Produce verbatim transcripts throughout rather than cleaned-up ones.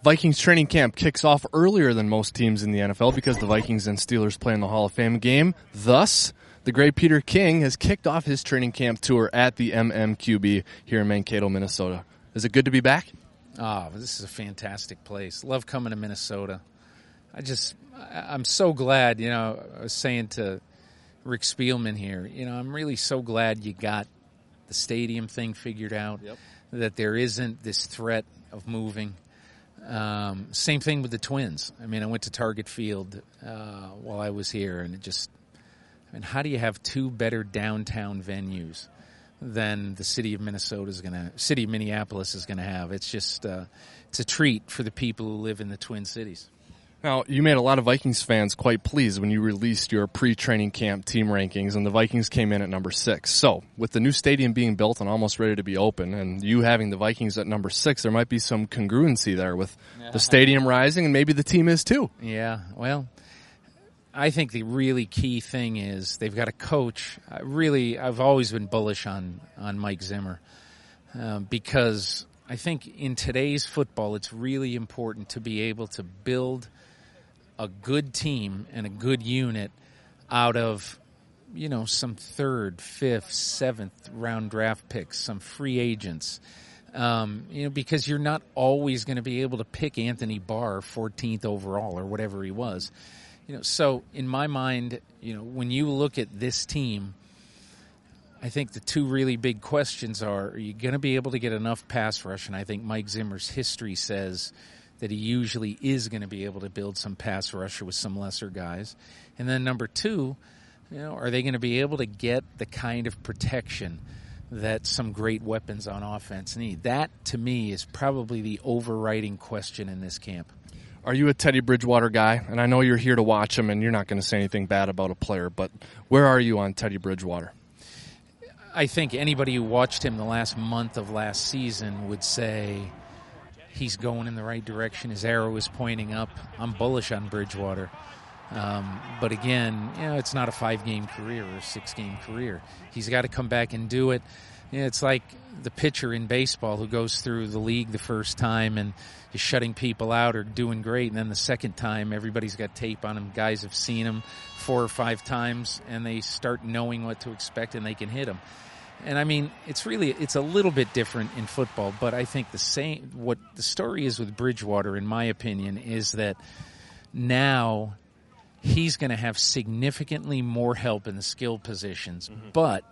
Vikings training camp kicks off earlier than most teams in the N F L because the Vikings and Steelers play in the Hall of Fame game. Thus, the great Peter King has kicked off his training camp tour at the M M Q B here in Mankato, Minnesota. Is it good to be back? Oh, this is a fantastic place. Love coming to Minnesota. I just, I'm so glad, you know, I was saying to Rick Spielman here, you know, I'm really so glad you got the stadium thing figured out, yep. that there isn't this threat of moving. Um, same thing with the Twins. I mean, I went to Target Field uh, while I was here, and it just, I mean, how do you have two better downtown venues than the city of Minnesota is going to, city of Minneapolis is going to have? It's just, uh, it's a treat for the people who live in the Twin Cities. Now, you made a lot of Vikings fans quite pleased when you released your pre-training camp team rankings, and the Vikings came in at number six. So, with the new stadium being built and almost ready to be open, and you having the Vikings at number six, there might be some congruency there with the stadium rising, and maybe the team is too. Yeah, well, I think the really key thing is they've got a coach. I really, I've always been bullish on, on Mike Zimmer uh, because I think in today's football, it's really important to be able to build a good team and a good unit out of, you know, some third, fifth, seventh round draft picks, some free agents, um, you know, because you're not always going to be able to pick Anthony Barr fourteenth overall or whatever he was, you know. So in my mind, you know, when you look at this team, I think the two really big questions are: are you going to be able to get enough pass rush? And I think Mike Zimmer's history says that he usually is going to be able to build some pass rusher with some lesser guys. And then number two, you know, are they going to be able to get the kind of protection that some great weapons on offense need? That, to me, is probably the overriding question in this camp. Are you a Teddy Bridgewater guy? And I know you're here to watch him, and you're not going to say anything bad about a player, but where are you on Teddy Bridgewater? I think anybody who watched him the last month of last season would say he's going in the right direction. His arrow is pointing up. I'm bullish on Bridgewater. Um, but again, you know, it's not a five-game career or a six-game career. He's got to come back and do it. You know, it's like the pitcher in baseball who goes through the league the first time and is shutting people out or doing great, and then the second time everybody's got tape on him. Guys have seen him four or five times, and they start knowing what to expect, and they can hit him. And I mean, it's really, it's a little bit different in football, but I think the same, what the story is with Bridgewater, in my opinion, is that now he's going to have significantly more help in the skill positions. Mm-hmm. But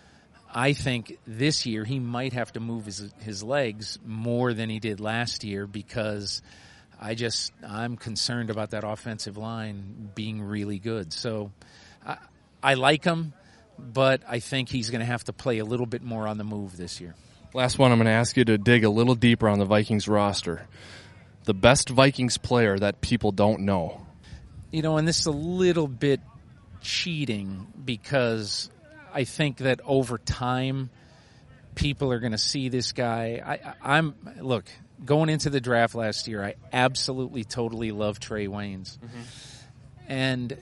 I think this year he might have to move his, his legs more than he did last year because I just, I'm concerned about that offensive line being really good. So I, I like him, but I think he's going to have to play a little bit more on the move this year. Last one, I'm going to ask you to dig a little deeper on the Vikings roster. The best Vikings player that people don't know. You know, and this is a little bit cheating because I think that over time people are going to see this guy. I, I'm look, going into the draft last year, I absolutely, totally love Trey Waynes. Mm-hmm. And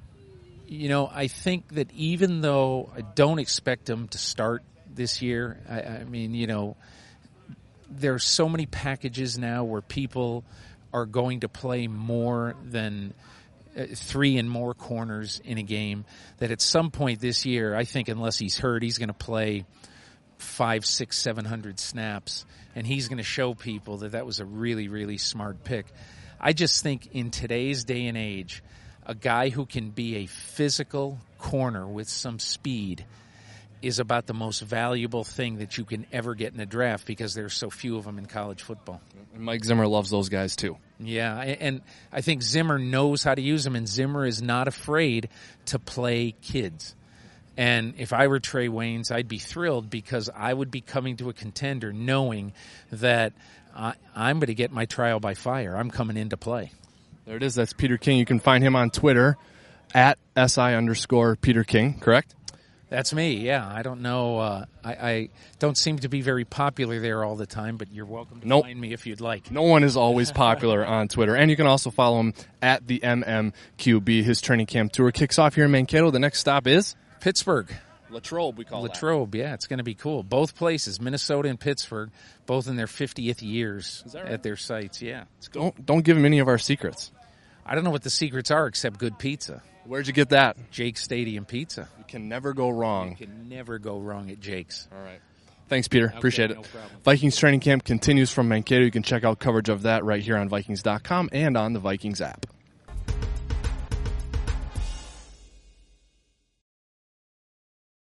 you know, I think that even though I don't expect him to start this year, I, I mean, you know, there are so many packages now where people are going to play more than uh, three and more corners in a game that at some point this year, I think unless he's hurt, he's going to play five, six, seven hundred snaps, and he's going to show people that that was a really, really smart pick. I just think in today's day and age, a guy who can be a physical corner with some speed is about the most valuable thing that you can ever get in a draft because there's so few of them in college football. And Mike Zimmer loves those guys too. Yeah, and I think Zimmer knows how to use them, and Zimmer is not afraid to play kids. And if I were Trey Waynes, I'd be thrilled because I would be coming to a contender knowing that I, I'm going to get my trial by fire. I'm coming in to play. There it is. That's Peter King. You can find him on Twitter at SI underscore Peter King, correct? That's me, yeah. I don't know. Uh, I, I don't seem to be very popular there all the time, but you're welcome to nope. find me if you'd like. No one is always popular on Twitter. And you can also follow him at the M M Q B. His training camp tour kicks off here in Mankato. The next stop is? Pittsburgh. Latrobe, we call that. Latrobe, yeah, it's going to be cool. Both places, Minnesota and Pittsburgh, both in their fiftieth years Is that right? at their sites. Yeah, it's cool. Don't don't give him any of our secrets. I don't know what the secrets are except good pizza. Where'd you get that? Jake Stadium Pizza. You can never go wrong. You can never go wrong at Jake's. All right. Thanks, Peter. Okay, Appreciate it. no problem. Vikings training camp continues from Mankato. You can check out coverage of that right here on Vikings dot com and on the Vikings app.